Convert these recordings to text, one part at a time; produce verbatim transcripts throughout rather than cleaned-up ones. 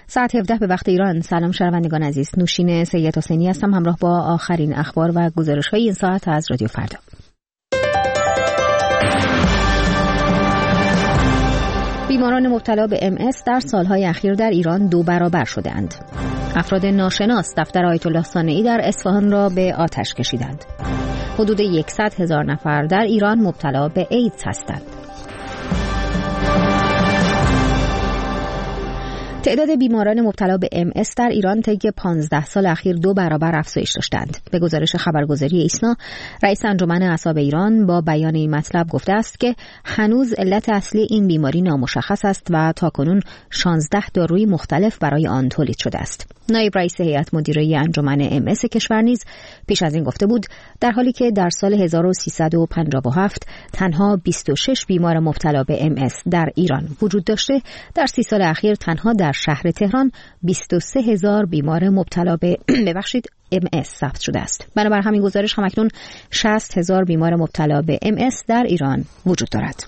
ساعت هفده به وقت ایران. سلام شنوندگان عزیز، نوشین سید حسینی هستم همراه با آخرین اخبار و گزارش‌های این ساعت از رادیو فردا. بیماران مبتلا به ام اس در سالهای اخیر در ایران دو برابر شده‌اند. افراد ناشناس دفتر آیت الله صانعی در اصفهان را به آتش کشیدند. حدود صد هزار نفر در ایران مبتلا به ایدز هستند. تعداد بیماران مبتلا به ام اس در ایران طی پانزده سال اخیر دو برابر افزایش داشتند. به گزارش خبرگزاری ایسنا، رئیس انجمن اعصاب ایران با بیان این مطلب گفته است که هنوز علت اصلی این بیماری نامشخص است و تاکنون شانزده داروی مختلف برای آن تولید شده است. نایب رئیس هیئت مدیره انجمن ام اس کشور نیز پیش از این گفته بود در حالی که در سال هزار و سیصد و پنجاه و هفت تنها بیست و شش بیمار مبتلا به ام اس در ایران وجود داشته، در سی سال اخیر تنها در شهر تهران بیست و سه هزار بیمار مبتلا به ببخشید ام اس ثبت شده است. بنابر همین گزارش همکنون شصت هزار بیمار مبتلا به ام اس در ایران وجود دارد.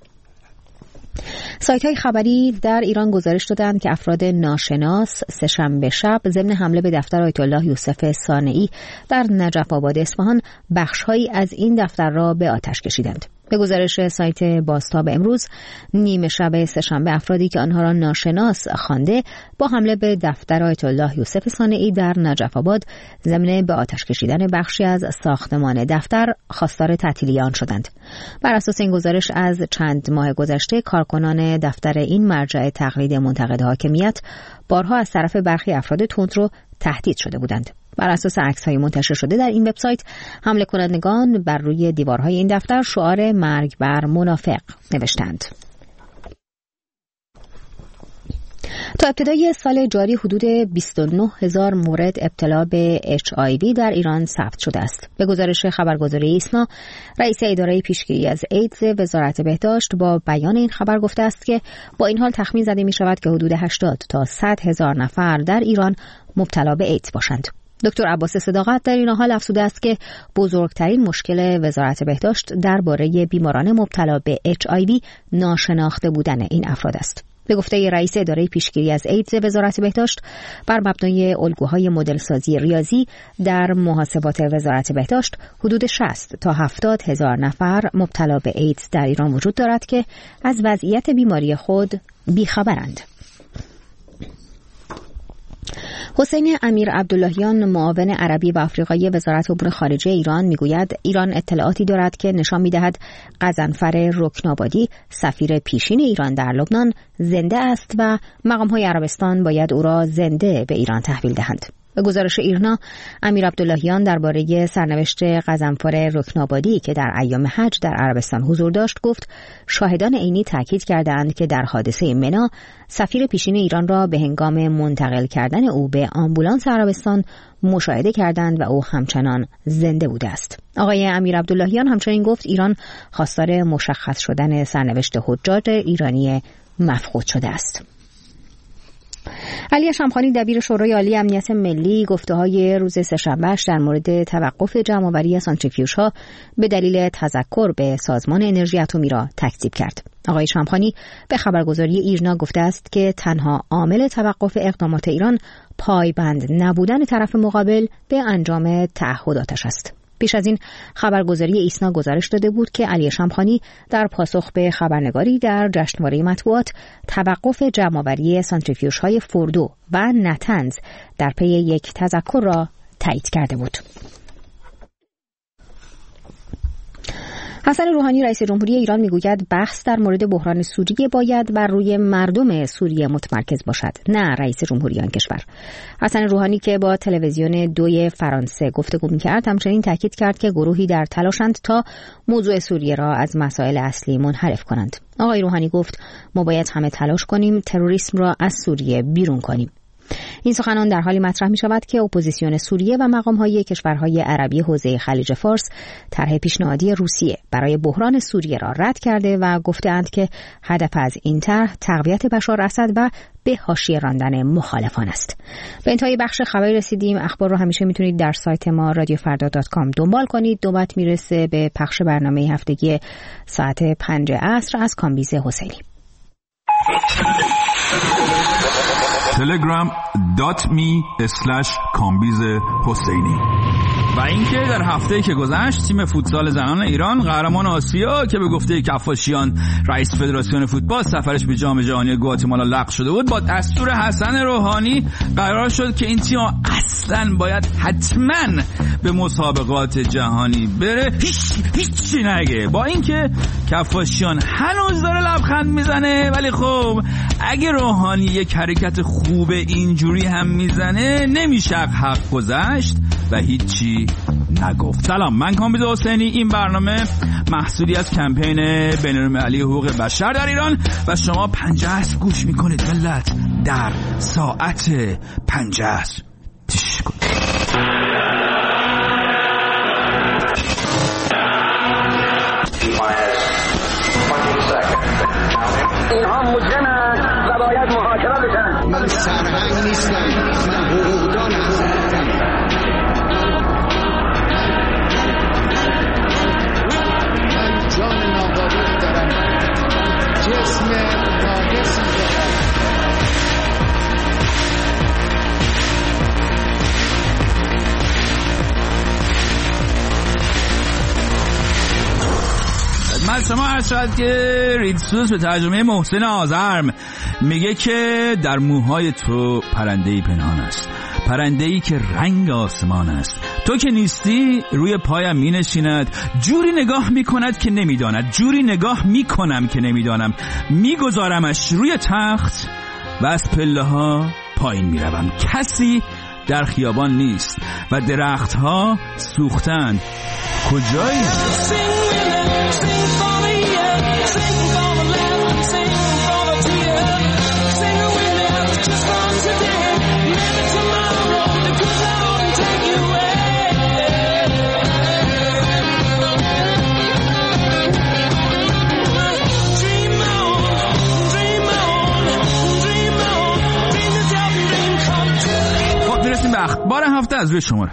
سایت های خبری در ایران گزارش دادند که افراد ناشناس سه‌شنبه شب ضمن حمله به دفتر آیت الله یوسف صانعی در نجف آباد اصفهان بخش‌هایی از این دفتر را به آتش کشیدند. به گزارش سایت بازتاب امروز، نیمه شب سه‌شنبه افرادی که آنها را ناشناس خوانده با حمله به دفتر آیت الله یوسف صانعی در نجف آباد ضمن به آتش کشیدن بخشی از ساختمان دفتر خواستار تعطیلی آن شدند. بر اساس این گزارش از چند ماه گذشته کارکنان دفتر این مرجع تقلید منتقد حاکمیت بارها از طرف برخی افراد تندرو تهدید شده بودند. بر اساس عکس‌های منتشر شده در این وبسایت، حمله کنندگان بر روی دیوارهای این دفتر شعار مرگ بر منافق نوشتند. تا ابتدای سال جاری حدود بیست و نه هزار مورد ابتلا به اچ آی وی در ایران ثبت شده است. به گزارش خبرگزاری ایسنا، رئیس اداره پیشگیری از ایدز وزارت بهداشت با بیان این خبر گفته است که با این حال تخمین زده می شود که حدود هشتاد تا صد هزار نفر در ایران مبتلا به ایدز باشند. دکتر عباس صداقت در این حال افزوده است که بزرگترین مشکل وزارت بهداشت درباره بیماران مبتلا به اچ آی وی ناشناخته بودن این افراد است. به گفته رئیس اداره پیشگیری از ایدز وزارت بهداشت، بر مبنای الگوهای مدل سازی ریاضی در محاسبات وزارت بهداشت حدود شصت تا هفتاد هزار نفر مبتلا به ایدز در ایران وجود دارد که از وضعیت بیماری خود بیخبرند. حسین امیر عبداللهیان، معاون عربی و آفریقایی وزارت امور خارجه ایران، میگوید ایران اطلاعاتی دارد که نشان می‌دهد غضنفر رکن‌آبادی، سفیر پیشین ایران در لبنان، زنده است و مقام‌های عربستان باید او را زنده به ایران تحویل دهند. به گزارش ایرنا، امیر عبداللهیان درباره سرنوشت غضنفر رکن‌آبادی که در ایام حج در عربستان حضور داشت گفت شاهدان عینی تاکید کردند که در حادثه منا سفیر پیشین ایران را به هنگام منتقل کردن او به آمبولانس عربستان مشاهده کردند و او همچنان زنده بوده است. آقای امیر عبداللهیان همچنین گفت ایران خواستار مشخص شدن سرنوشت حجاج ایرانی مفقود شده است. علی شمخانی، دبیر شورای عالی امنیت ملی، گفته‌های روز سه‌شنبه‌اش در مورد توقف جمع‌آوری سانتریفیوژها به دلیل تذکر به سازمان انرژی اتمی را تکذیب کرد. آقای شمخانی به خبرگزاری ایرنا گفته است که تنها عامل توقف اقدامات ایران پایبند نبودن طرف مقابل به انجام تعهداتش است. پیش از این خبرگزاری ایسنا گزارش داده بود که علی شمخانی در پاسخ به خبرنگاری در جشنواره مطبوعات توقف جمع‌آوری سانتریفیوژهای فوردو و نتنز در پی یک تذکر را تایید کرده بود. حسن روحانی، رئیس جمهوری ایران، میگوید بحث در مورد بحران سوریه باید بر روی مردم سوریه متمرکز باشد، نه رئیس جمهوری آن کشور. حسن روحانی که با تلویزیون دوی فرانسه گفتگو می‌کرد، همچنین تاکید کرد که گروهی در تلاشند تا موضوع سوریه را از مسائل اصلی منحرف کنند. آقای روحانی گفت ما باید همه تلاش کنیم تروریسم را از سوریه بیرون کنیم. این سخنان در حالی مطرح می شود که اپوزیسیون سوریه و مقام‌های کشورهای عربی حوزه خلیج فارس طرح پیشنهادی روسیه برای بحران سوریه را رد کرده و گفته‌اند که هدف از این طرح تقویت بشار اسد و به حاشیه راندن مخالفان است. به انتهای بخش خبری رسیدیم. اخبار رو همیشه میتونید در سایت ما رادیو فردا دات کام دنبال کنید. نوبت میرسه به پخش برنامه هفتگی ساعت پنج عصر از کامبیز حسینی. تلگرام دات می اسلش کامبیز حسینی. و اینکه در هفته‌ای که گذشت تیم فوتسال زنان ایران قهرمان آسیا که به گفته کفاشیان رئیس فدراسیون فوتبال سفرش به جام جهانی گواتمالا لغو شده بود، با دستور حسن روحانی قرار شد که این تیم اصلا باید حتما به مسابقات جهانی بره، هیچ هیچی نگه. با اینکه کفاشیان هنوز داره لبخند میزنه، ولی خب اگه روحانی یک حرکت خوب اینجوری هم میزنه نمیشه حق گذشت و هیچی نگفت. سلام، من کامبیز حسینی. این برنامه محصولی از کمپین بین‌المللی حقوق بشر در ایران و شما پنجه است گوش میکنید ملت. در ساعت پنجه است تش کنید. اینها مجرمند و باید محاکمه بشن. من سرهنگ نیستم، من حقوقدان هستم. من جان نابارد دارم، جسم ناقصی دارم. من شما عرض شد که ریدسوس به ترجمه محسن آزرم میگه که در موهای تو پرنده‌ای پنهان است، پرنده‌ای که رنگ آسمان است. تو که نیستی روی پایم می نشیند، جوری نگاه می کند که نمی داند، جوری نگاه می کنم که نمی دانم، می گذارمش روی تخت و از پله ها پایین می روم. کسی در خیابان نیست و درخت ها سوختند. کجایی؟ اخبار هفته از روی شماره.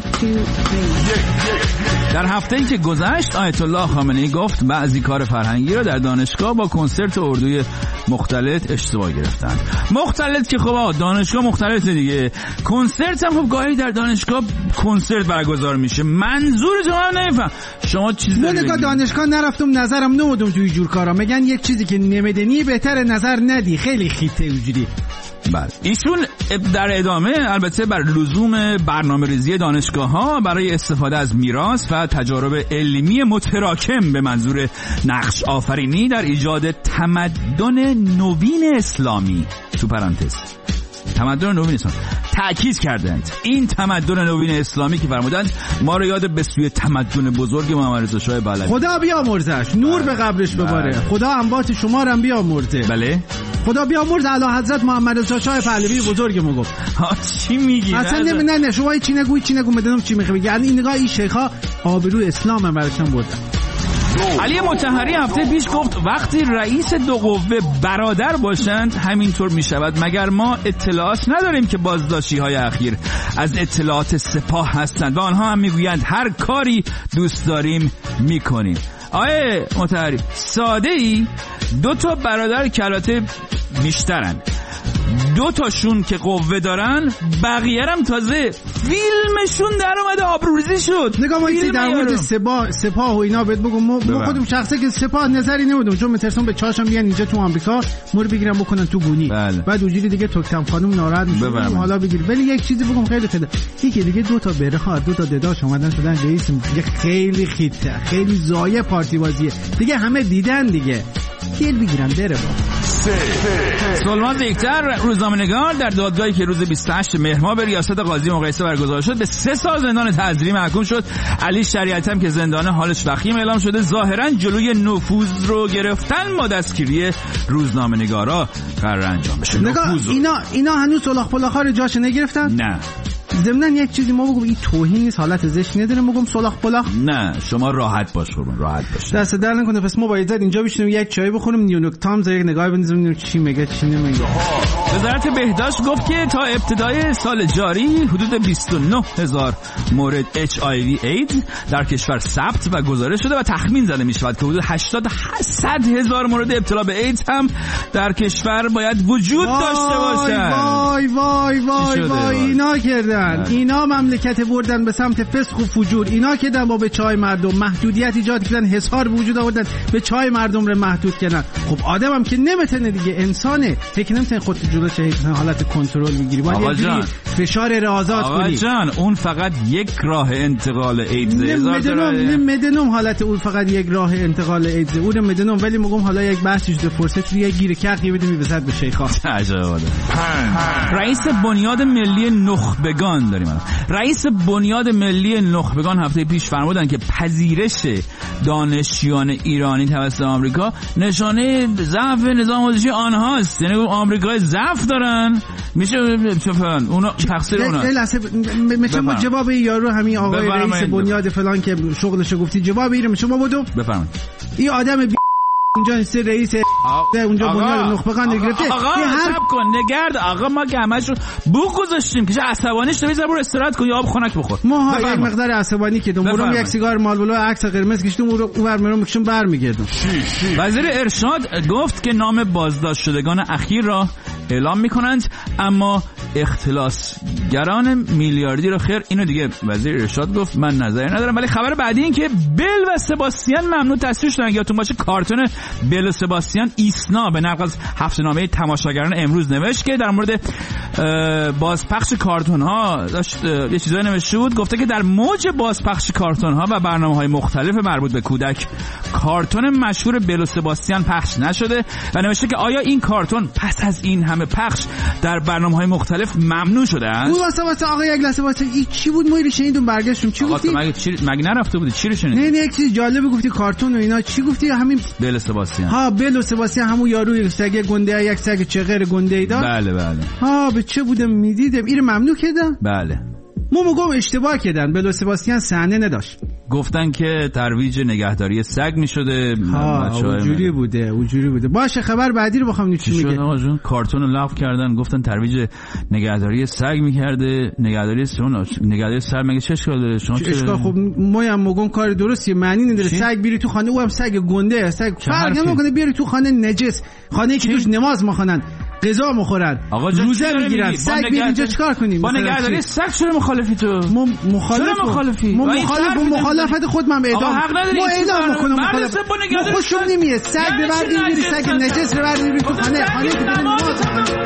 در هفته‌ای که گذشت آیت الله خامنه‌ای گفت بعضی کار فرهنگی را در دانشگاه با کنسرت اردوی مختلط اشتباه گرفتند. مختلط که خب دانشگاه مختلط دیگه، کنسرت هم خب گاهی در دانشگاه کنسرت برگزار میشه. منظورتون من نمیفهم. شما چیز من نگاه دانشگاه نرفتم، نظرم نمودم توی جور کارا. میگن یک چیزی که نمیدنی بهتر نظر ندی. خیلی خیته اونجوری. بله، ایشون در ادامه البته بر لزوم برنامه‌ریزی دانشگاه‌ها برای استفاده از میراث و تجارب علمی متراکم به منظور نقش آفرینی در ایجاد تمدن نوین اسلامی تو پرانتز تمدن نوین اسلامی تأکید کردند. این تمدن نوین اسلامی که فرمودند ما رو یاد به سوی تمدن بزرگ محمد رضا شاه پهلوی. خدا بیامرزش، نور به قبرش بباره. خدا اموات شما رو هم بیامرزه. بله، خدا بیامرز اعلی حضرت محمد رضا شاه پهلوی بزرگمون گفت. ها چی میگی؟ اصلا نه نه نه شما چی نگوی چی نگو بدونم چی میخوای بگی. این نگاه این شیخا آبروی اسلام هم براشون بردن. علی مطهری هفته پیش گفت وقتی رئیس دو قوه برادر باشند همینطور میشود. مگر ما اطلاعات نداریم که بازداشتی های اخیر از اطلاعات سپاه هستند و آنها هم میگویند هر کاری دوست داریم میکنیم. آیه مطهری ساده ای دو تا برادر کلاته بیشترن، دو تاشون که قوه دارن، بقیه هم تازه فیلمشون در اومده آبروریزی شد. نگاه ما این در مورد سپاه سپاه و اینا بهت بگم ما خودم شخصا که سپاه نظری نمیدم چون میترسم به چاشم بیان اینجا تو آمریکا مور بگیرم بکنن تو گونی. بله. بعد اونجوری دیگه توکتم خانم ناراحت میشه حالا بگیر. ولی یک چیزی بگم خیلی خیلی یکی دیگه دو تا بره ها دو تا دداش اومدن شدن رئیس دیگه، خیلی خیته خیلی زایه پارتی بازیه دیگه، همه دیدن دیگه گل بگیرن بره با سلمان زیکتر روزنامه‌نگار در دادگاهی که روز بیست و هشت مهر ماه به ریاست قاضی مقایسه برگزار شد به سه سال زندان تعزیری محکوم شد. علی شریعتی هم که زندان حالش وخیم اعلام شده. ظاهرا جلوی نفوذ رو گرفتن با دستگیری روزنامه‌نگارا قرار انجام بشه. نگاه اینا اینا هنوز سلاخ پلاخا رو جاش نگرفتن؟ نه. ضمن یک چیزی ما بگم این توهین نیست، حالت زشت نداره بگم سلاخ پلاخ. نه شما راحت باش قربان، راحت باش. دست در نکنه. پس ما باید اینجا بشینیم یک چای بخوریم، نیویورک تایمز یک نگاه بندازیم ببینیم چی میگه چی نمیگه. وزارت بهداشت گفت که تا ابتدای سال جاری حدود بیست و نه هزار مورد اچ آی وی ایدز در کشور ثبت و گزارش شده و تخمین زده میشود که حدود هشتاد هزار مورد ابتلا به ایدز هم در کشور باید وجود داشته باشد. وای وای وای وای اینا کردن، اینا مملکت بردن به سمت فسق و فجور، اینا کردن با به چای مردم محدودیت ایجاد کردن، حصار به وجود آوردن، به چای مردم رو محدود کردن. خب آدمم که نمیتونه دیگه، انسانه، فکر نمیتونه خودت جلوش حالت کنترل بگیری، باید یه فشار را آزاد کنی. آقا جان اون فقط یک راه انتقال ایدز. مدنم مدنم حالت اون فقط یک راه انتقال ایدز، اون مدنم. ولی میگم حالا یک بحثی شده، فرصت رو یک گیر کقی بدیم میوسط به شیخا. عجب. رئیس بنیاد ملی نخبگان داریم الان. رئیس بنیاد ملی نخبگان هفته پیش فرمودن که پذیرش دانشیان ایرانی توسط آمریکا نشانه ضعف نظام آموزشی آنهاست. یعنی آمریکا ضعف دارن، میشه فلان اونا تقصیر اونا. میشه جواب یارو همین آقای رئیس بنیاد فلان که شغلشو گفتی، جواب اینو میشه ما بدو بفرمایید. این آدم بی... اونجا سه رئیس اونجا بنیاد نخبگان گرفته. آقا حساب کن نگرد آقا، ما که همشون بوق گذاشتیم که عصبانیش تو بذار برو استراحت کن یا آب خنک بخور. ما یک مقدار عصبانی که دوم یک سیگار مالبولو عکس قرمز کشیدم اون رو اونور میرم میکشم برمیگردم. وزیر ارشاد گفت که نام بازداشت شدگان اخیر را اعلام میکنند، اما اختلاسگران میلیاردی رو خیر. اینو دیگه وزیر ارشاد گفت، من نظری ندارم. ولی خبر بعدی این که بل و سباستیان ممنوع تصویر شدن. یادتون باشه کارتون بل و سباستیان ایسنا به نقل از هفته‌نامه تماشاگران امروز نوشت که در مورد بازپخش کارتون ها داشت یه چیزایی نوشته بود. گفته که در موج بازپخش کارتون ها و برنامه‌های مختلف مربوط به کودک کارتون مشهور بل و سباستیان پخش نشده و نوشته که آیا این کارتون پس از این همه پخش در برنامه‌های مختلف ممنوع شده است؟ بود واسه واسه آقا یک لحظه واسه این چی بود؟ ما شنیدیم برگشتیم. چی گفتی؟ مگه چی مگه نرفته بودی؟ چی رو شنیدی؟ نه نه یک چیز جالب گفتی، کارتون و اینا. چی گفتی؟ همین بل سباستیان. ها بل سباستیان همون یارو سگ گنده، یک سگ چغر گنده ای داد. بله بله. ها به چه بودم میدیدم اینو ممنوع کردن؟ بله. ما میگم اشتباه کردن. بل سباستیان صحنه نداشت. گفتن که ترویج نگهداری سگ میشده. ها اونجوری بوده، اونجوری بوده. باشه خبر بعدی رو بخوام چی میگه. آقا جون کارتون رو لغو کردن، گفتن ترویج نگهداری سگ میکرده. نگهداری سون نگهداری سگ مگه چه اشکال داره؟ شما چه اشکال؟ خب ما هم میگم کار درستیه، معنی نداره. سگ بیری تو خانه، او هم سگ گنده، سگ فرق نمیکنه. بیری تو خانه نجس، خانه که توش نماز میخونن، غذا میخورن، روزه میگیرن، سگ بیری اینجا چیکار کنیم؟ با نگهداری سگ چرا مخالفی تو؟ ما مخالف مخالفی ما مخالف مخالفت خود من به ادامه ما اعلام میکنم مخالف. خوشم نمیاد سگ ببردیم بیری، سگ نجس ببردیم بیری تو خانه، خانه که داره نماز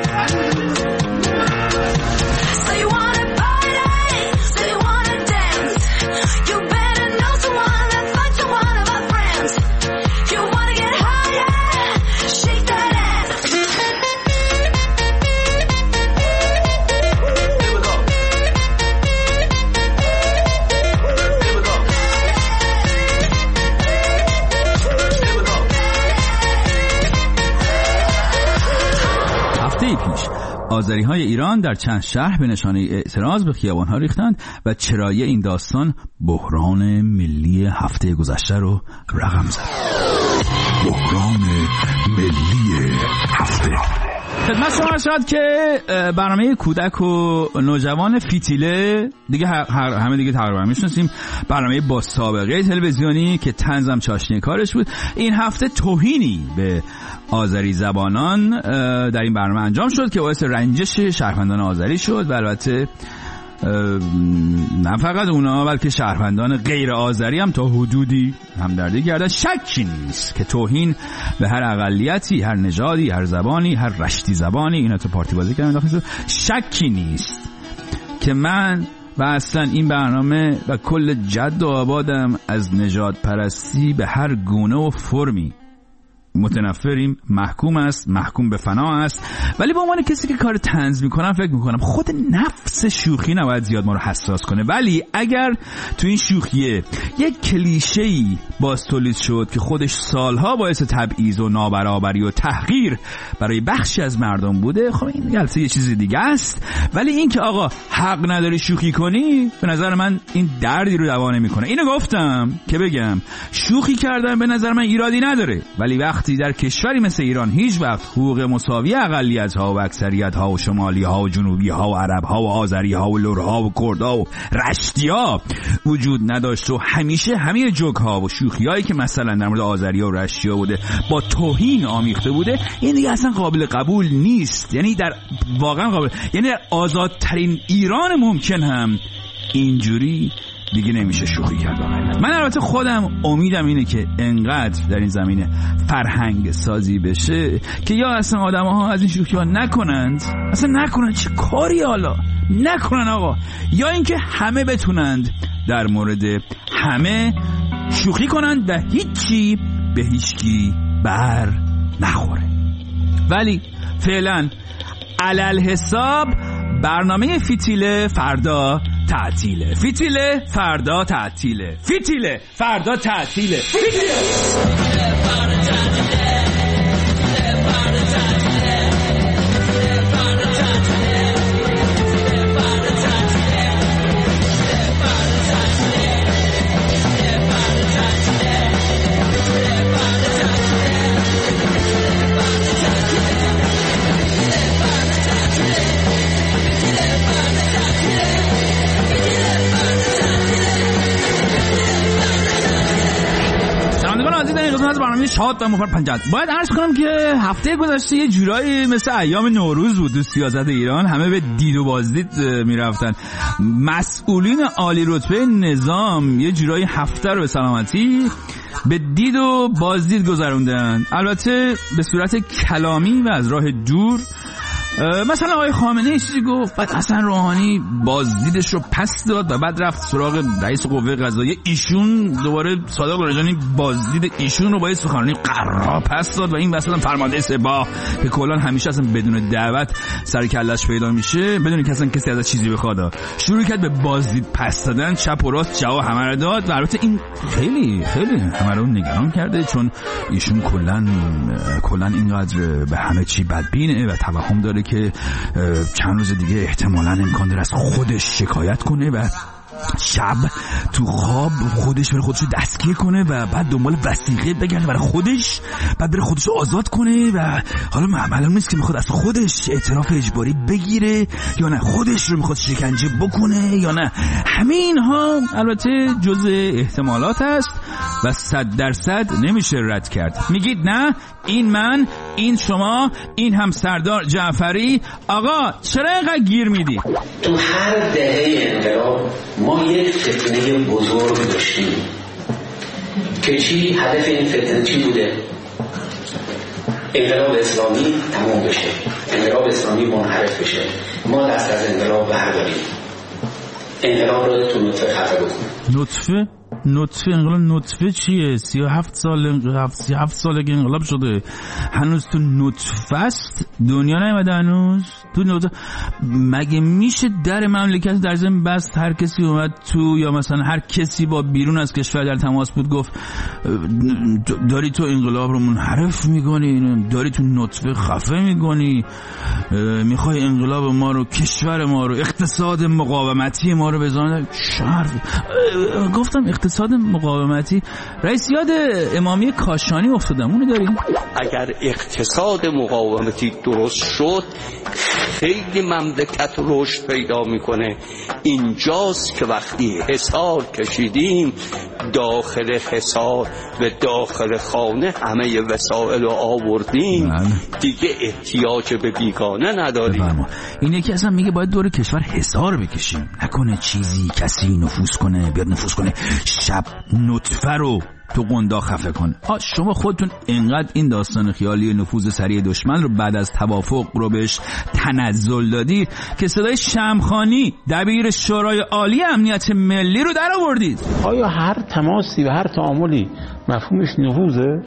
آذری‌های ایران در چند شهر به نشانه اعتراض به خیابان‌ها ریختند و چرایی این داستان بحران ملی هفته گذشته رو رقم زد. بحران ملی هفته. خدمت شما شد که برنامه کودک و نوجوان فیتیله دیگه هر همه دیگه تقریبا میشناسیم، برنامه با سابقه تلویزیونی که طنزم چاشنی کارش بود، این هفته توهینی به آذری زبانان در این برنامه انجام شد که باعث رنجش شهروندان آذری شد و البته نه فقط اونا بلکه شهروندان غیر آذری هم تا حدودی همدردی کردن. شکی نیست که توهین به هر اقلیتی، هر نژادی، هر زبانی، هر رشتی زبانی، اینا تو پارتی بازی کردن داخل، شکی نیست که من و اصلا این برنامه و کل جد و آبادم از نژاد پرستی به هر گونه و فرمی متنفریم، محکوم است، محکوم به فنا است. ولی به عنوان کسی که کار طنز میکنم فکر میکنم خود نفس شوخی نباید زیاد ما رو حساس کنه. ولی اگر تو این شوخیه یک کلیشه‌ای باز تولید شد که خودش سالها باعث تبعیض و نابرابری و تحقیر برای بخشی از مردم بوده، خب این البته یه چیز دیگه است. ولی این که آقا حق نداری شوخی کنی، به نظر من این دردی رو دوا نمیکنه. اینو گفتم که بگم شوخی کردن به نظر من ایرادی نداره، ولی وقت وقتی در کشوری مثل ایران هیچ وقت حقوق مساوی اقلیت‌ها و اکثریت‌ها و شمالی‌ها و جنوبی‌ها و عرب‌ها و آذری‌ها و لرها و کردها و رشتی‌ها وجود نداشت و همیشه همه جوک‌ها و شوخی‌هایی که مثلا در مورد آذری‌ها و رشتی‌ها بوده با توهین آمیخته بوده، این دیگه اصلا قابل قبول نیست. یعنی در واقعا قابل، یعنی در آزادترین ایران ممکن هم اینجوری دیگه نمیشه شوخی کرد. من البته خودم امیدم اینه که انقدر در این زمینه فرهنگ سازی بشه که یا اصلا آدم‌ها از این شوخی ها نکنند، اصلا نکنند، چه کاری حالا نکنن آقا، یا اینکه همه بتونند در مورد همه شوخی کنند و هیچی به هیچکی بر نخوره. ولی فعلا علل حساب برنامه فیتیله فردا تعطیله، فیتیله فردا تعطیله، فیتیله فردا تعطیله، فیتیله فردا تعطیله. از برنامه شاد و مفر پنجت باید عرض کنم که هفته گذشته یه جورایی مثل ایام نوروز بود تو سیاست ایران. همه به دید و بازدید میرفتن. مسئولین عالی رتبه نظام یه جورایی هفته رو به سلامتی به دید و بازدید گذروندن، البته به صورت کلامی و از راه دور. مثلا آقای خامنه‌ای چیزی گفت، بعد حسن روحانی بازدیدش رو پس داد و بعد رفت سراغ رئیس قوه قضاییه. ایشون دوباره صادق رجانی بازدید ایشون رو با سخنرانی قرار پس داد و این مثلا فرمانده سپاه که کلا همیشه اصلا بدون دعوت سر کله‌اش پیدا میشه، بدون که اصلا کسی ازش چیزی بخواد، شروع کرد به بازدید پس دادن، چپ و راست جواب همه رو داد. و البته این خیلی خیلی همه رو نگران کرده، چون ایشون کلا کلا اینقدر به همه چی بدبینه و توهم داره که چند روز دیگه احتمالاً امکان داره از خودش شکایت کنه و شب تو خواب خودش بره خودشو دستگیر کنه و بعد دنبال وثیقه بگرده برای خودش، بعد بره خودشو آزاد کنه. و حالا معلوم نیست که میخواد از خودش اعتراف اجباری بگیره یا نه خودش رو میخواد شکنجه بکنه یا نه. همه اینها البته جزء احتمالات است و صد درصد نمیشه رد کرد. میگید نه این من، این شما، این هم سردار جعفری. آقا چرا اینقدر گیر میدی؟ تو هر دهه انقلاب ما یک فتنه بزرگ داشتیم که چی؟ هدف این فتنه چی بوده؟ انقلاب اسلامی تمام بشه، انقلاب اسلامی منحرف بشه، ما دست از انقلاب برداریم، انقلاب رو تو نطفه خفه بکنیم. نطفه؟ نطفه انقلاب نطفه چیه؟ سی و هفت سال سی و هفت ساله که انقلاب شده، هنوز تو نطفه است؟ دنیا نیامده هنوز تو نطفه؟ مگه میشه در مملکت در ضمن بست هر کسی اومد تو، یا مثلا هر کسی با بیرون از کشور در تماس بود گفت داری تو انقلاب رو منحرف میکنی، داری تو نطفه خفه میکنی، میخوای انقلاب ما رو، کشور ما رو، اقتصاد مقاومتی ما رو بزنی؟ شرف گفتم اقتصاد مقاومتی. رئیس یاد امامی کاشانی افتادم، اونو داریم؟ اگر اقتصاد مقاومتی درست شد خیلی مملکت رشد پیدا میکنه. اینجاست که وقتی حصار کشیدیم، داخل حصار و داخل خانه همه وسایل رو آوردیم، دیگه احتیاج به بیگانه نداریم. بفرما. این یکی اصلا میگه باید دور کشور حصار بکشیم، نکنه چیزی کسی نفوذ کنه، بیاد نفوذ کنه شب نطفه رو تو قندا خفه کن. آ شما خودتون اینقدر این داستان خیالی نفوذ سریع دشمن رو بعد از توافق رو بهش تنزل دادید که صدای شمخانی دبیر شورای عالی امنیت ملی رو در آوردید. آیا هر تماسی و هر تعاملی مفهومش نفوذه؟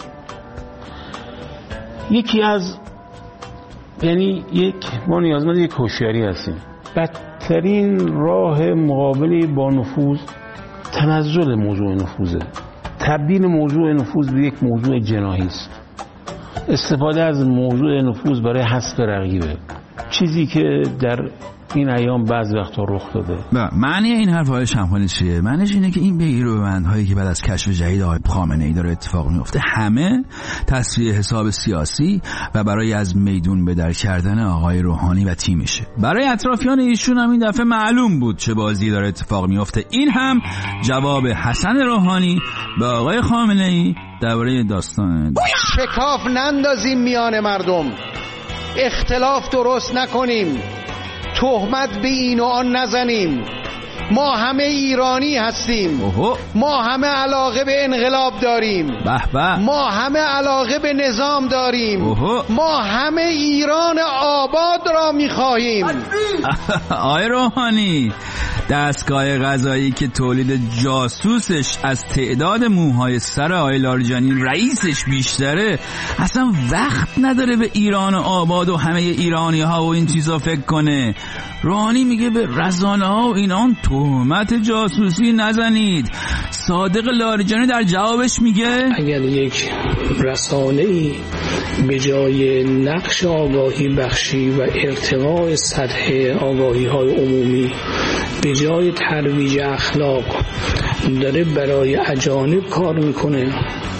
یکی از یعنی یک ما نیازمند یک هوشیاری هستیم. بدترین راه مقابله با نفوذ تنزل موضوع نفوذه، تبدیل موضوع نفوذ به یک موضوع جناحی است، استفاده از موضوع نفوذ برای حذف رقیبه. چیزی که در این ایام بعض وقتا رخ داده. و معنی این حرف های شمخانی چیه؟ معنیش اینه که این بگیر و ببندهایی که بعد از کشف جدید آقای خامنه‌ای داره اتفاق میفته همه تصفیه حساب سیاسی و برای از میدون به در کردن آقای روحانی و تیمشه. برای اطرافیان ایشون هم این دفعه معلوم بود چه بازی داره اتفاق میفته. این هم جواب حسن روحانی به آقای خامنه‌ای درباره داستان شکاف نندازیم میان مردم، اختلاف درست نکنیم، تهمت به این و آن نزنیم. ما همه ایرانی هستیم. اوهو. ما همه علاقه به انقلاب داریم. به به. ما همه علاقه به نظام داریم. اوهو. ما همه ایران آباد را می‌خواهیم. آقای روحانی، دستگاه قضایی که تولید جاسوسش از تعداد موهای سر آقای لاریجانی رئیسش بیشتره اصلا وقت نداره به ایران آباد و همه ایرانی ها و این چیزا فکر کنه. روحانی میگه به رسانه ها و اینان تهمت جاسوسی نزنید. صادق لاریجانی در جوابش میگه اگر یک رسانه‌ای به جای نقش آگاهی بخشی و ارتقاء سطح آگاهی های عمومی به جای ترویج اخلاق داره برای اجانب کار میکنه،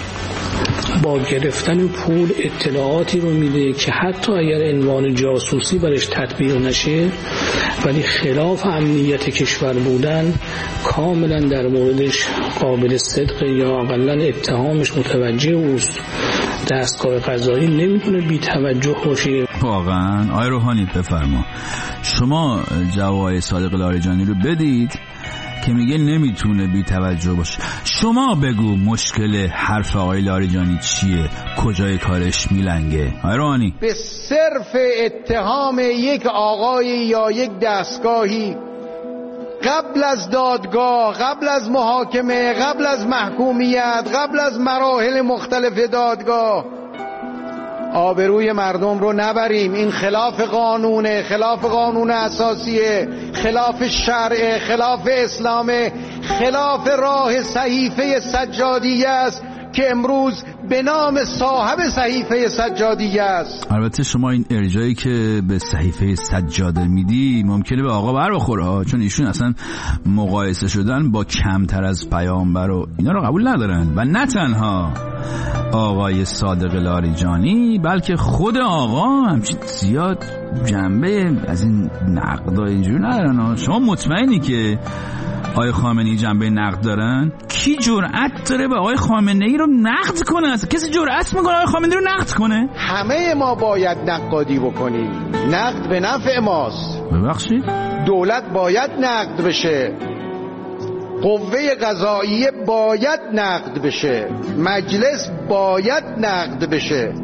با گرفتن پول اطلاعاتی رو میده که حتی اگر عنوان جاسوسی برش تطبیق نشه ولی خلاف امنیت کشور بودن کاملا در موردش قابل صدق یا اقلا اتهامش متوجه اوست، دستگاه قضایی نمیتونه بی توجه باشه. واقعا آقای روحانی بفرما، شما جواب صادق لاریجانی رو بدید که میگه نمیتونه بی توجه باشه. شما بگو مشکل حرف آقای لاریجانی چیه؟ کجای کارش میلنگه؟ آقای روحانی، به صرف اتهام یک آقای یا یک دستگاهی قبل از دادگاه، قبل از محاکمه، قبل از محکومیت، قبل از مراحل مختلف دادگاه آبروی مردم رو نبریم. این خلاف قانونه، خلاف قانون اساسیه، خلاف شرع، خلاف اسلامه، خلاف راه صحیفه سجادیه است که امروز به نام صاحب صحیفه سجادیه است. البته شما این ارجایی که به صحیفه سجاده میدی ممکنه به آقا بر بخوره، چون ایشون اصلا مقایسه شدن با کمتر از پیامبر و اینا رو قبول ندارن. و نه تنها آقای صادق لاریجانی بلکه خود آقا همچین زیاد جنبه از این نقدای اینجوری ندارن. شما مطمئنی که آقای خامنه‌ای جنبه نقد دارن؟ کی جرأت داره به آقای خامنه‌ای رو نقد کنه؟ اصلا کسی جرأت میکنه آقای خامنه‌ای رو نقد کنه؟ همه ما باید نقادی بکنیم. نقد به نفع ماست. ببخشید؟ دولت باید نقد بشه، قوه قضاییه باید نقد بشه، مجلس باید نقد بشه.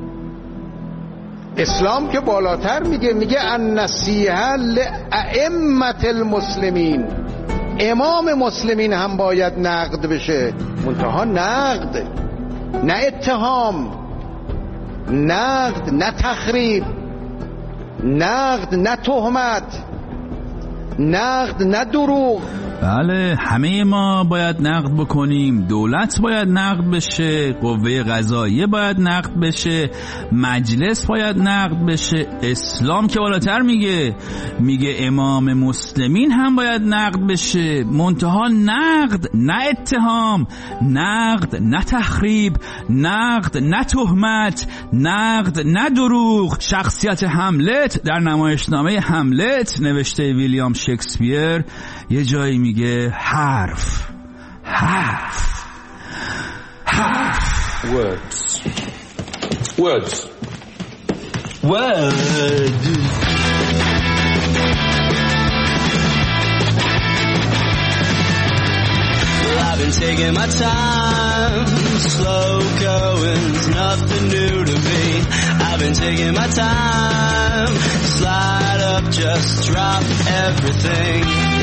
اسلام که بالاتر میگه، میگه النصیحة لأئمة المسلمین، امام مسلمین هم باید نقد بشه. منتها نقد، نه اتهام، نقد نه تخریب، نقد نه تهمت، نقد نه دروغ. بله، همه ما باید نقد بکنیم. دولت باید نقد بشه، قوه قضاییه باید نقد بشه، مجلس باید نقد بشه. اسلام که بالاتر میگه، میگه امام مسلمین هم باید نقد بشه. منتها نقد نه اتهام، نقد نه تخریب، نقد نه تهمت، نقد نه دروغ. شخصیت هملت در نمایشنامه هملت نوشته ویلیام شکسپیر یه جایی میگه حرف حرف حرف words words words I've been taking my time, slow going's nothing new to me. I've been taking my time, slide up, just drop everything.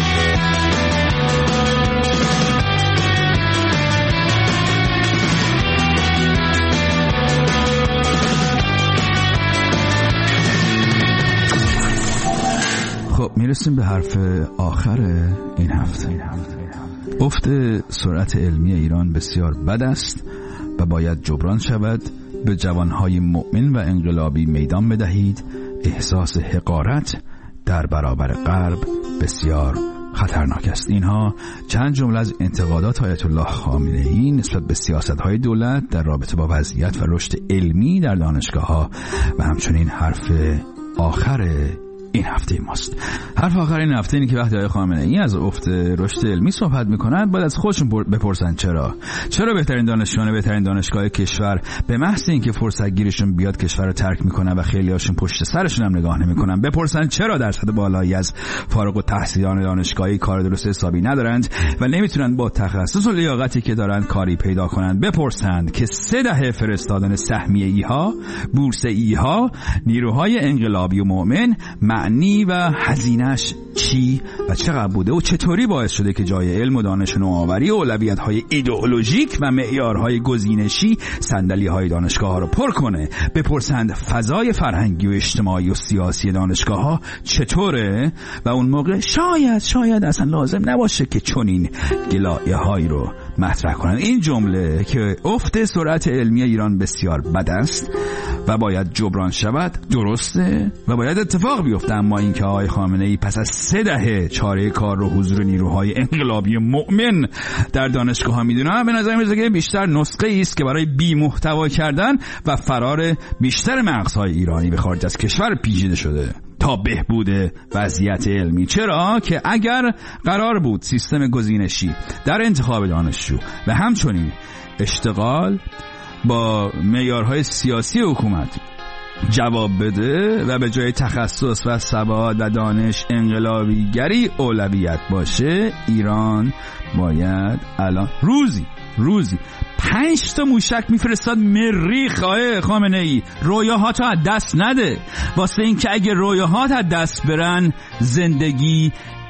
خب میرسیم به حرف آخر این هفته. افت سرعت علمی ایران بسیار بد است و باید جبران شود. به جوانهای مؤمن و انقلابی میدان بدهید. احساس حقارت در برابر غرب بسیار خطرناک است. اینها چند جمله از انتقادات آیت الله خامنه‌ای نسبت به سیاست‌های دولت در رابطه با وضعیت و رشد علمی در دانشگاه‌ها و همچنین حرف آخر این هفته ماست. حرف آخر این هفته اینه که وقتی آقای خامنه‌ای از افت رشد علمی صحبت میکنن باید از خودشون بپرسن چرا چرا بهترین دانشجویان بهترین دانشگاه کشور به محض اینکه فرصت گیرشون بیاد کشور رو ترک میکنن و خیلی هاشون پشت سرشون هم نگاه نمیکنن، بپرسن چرا درصد بالایی از فارغ التحصیلان دانشگاهی کار درست حسابی ندارند و نمیتونن با تخصص و لیاقتی که دارن کاری پیدا کنن. بپرسند که سه دهه فرستادن سهمیه ایها، بورس ایها، نیروهای انقلابی و مؤمن معنی و هزینه‌اش چی و چقدر بوده و چطوری باعث شده که جای علم و دانش و نوآوری و اولویت‌های ایدئولوژیک و معیارهای گزینشی صندلی‌های دانشگاه‌ها رو پر کنه. بپرسند فضای فرهنگی و اجتماعی و سیاسی دانشگاه‌ها چطوره و اون موقع شاید شاید اصلا لازم نباشه که چنین گلایه‌هایی رو مطرح کنن. این جمله که افت سرعت علمی ایران بسیار بد است و باید جبران شود درسته و باید اتفاق بیفته، اما اینکه آقای خامنه‌ای پس از سه دهه چاره کار رو حضور نیروهای انقلابی مؤمن در دانشگاه‌ها میدونن، به نظر میاد که بیشتر نسخه است که برای بی محتوا کردن و فرار بیشتر مغزهای ایرانی به خارج از کشور پیچیده شده تا بهبود وضعیت علمی. چرا که اگر قرار بود سیستم گزینشی در انتخاب دانشجو و همچنین اشتغال با معیارهای سیاسی حکومت جواب بده و به جای تخصص و سواد و دانش انقلابیگری اولویت باشه، ایران باید الان روزی روزی پنج تا موشک میفرستاد مریخ. آقای خامنه‌ای رویاهات از دست نده، واسه این که اگه رویاهات از دست برن زندگی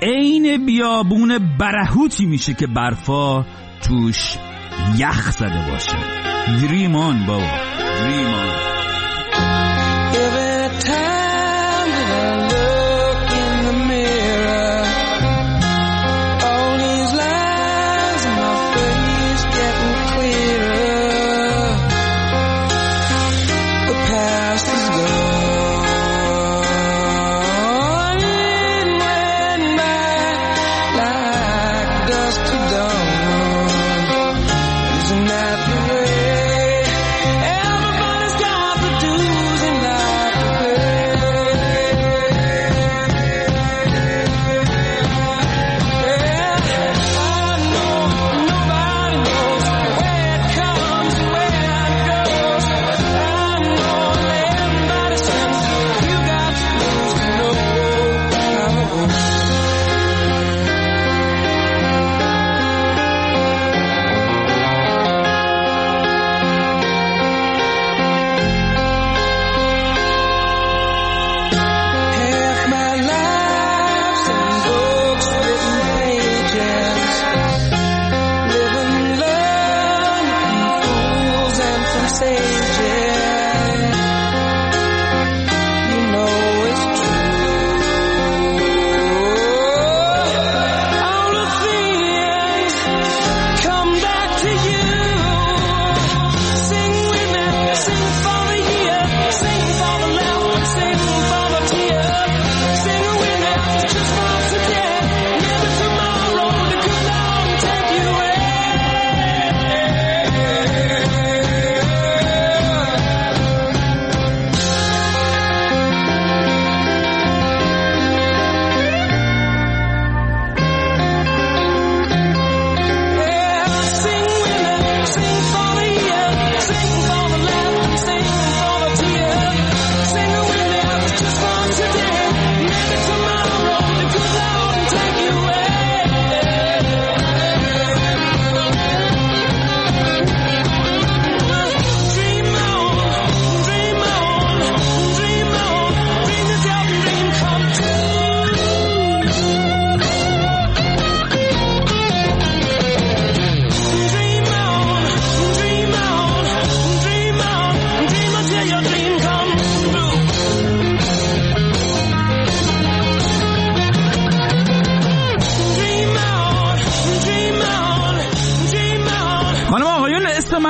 عین بیابون برهوتی میشه که برفا توش یخ زده باشه. دریم آن بابا، دریم آن. Every time that I look in the mirror, all these lines in my face getting clearer. The past is gone, it went by like dust to dawn. Isn't that the way everybody's got the do's and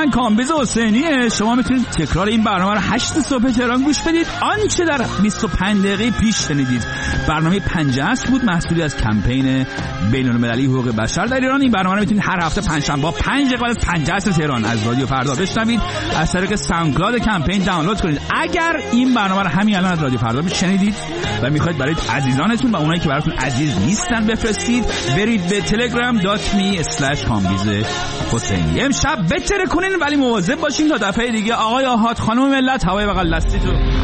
من کامبیز حسینیه. شما میتونید تکرار این برنامه رو هشت صبح تهران گوش بدید. آنچه در بیست و پنج دقیقه پیش شنیدید برنامه پنج عصر بود، محصولی از کمپین بین‌المللی حقوق بشر در ایران. این برنامه رو میتونید هر هفته پنجشنبه پنج دقیقه از پنج عصر تهران از رادیو فردا بشنوید. از طریق ساوندکلاود کمپین دانلود کنید. اگر این برنامه رو همین الان از رادیو فردا شنیدید و میخواید برای عزیزانتون و اونایی که براتون عزیز نیستن بفرستید، برید به تلگرام دات می اسلش کامبیز حسینی. امشب بتره کنین ولی مواظب باشین تا دفعه دیگه. آقای آحاد، خانم ملت، هوای بغل دستیتون.